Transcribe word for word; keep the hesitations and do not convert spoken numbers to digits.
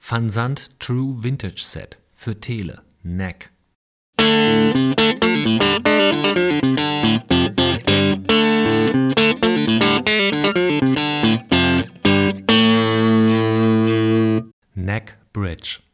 Van Sant True Vintage Set für Tele, N E C. N E C Bridge.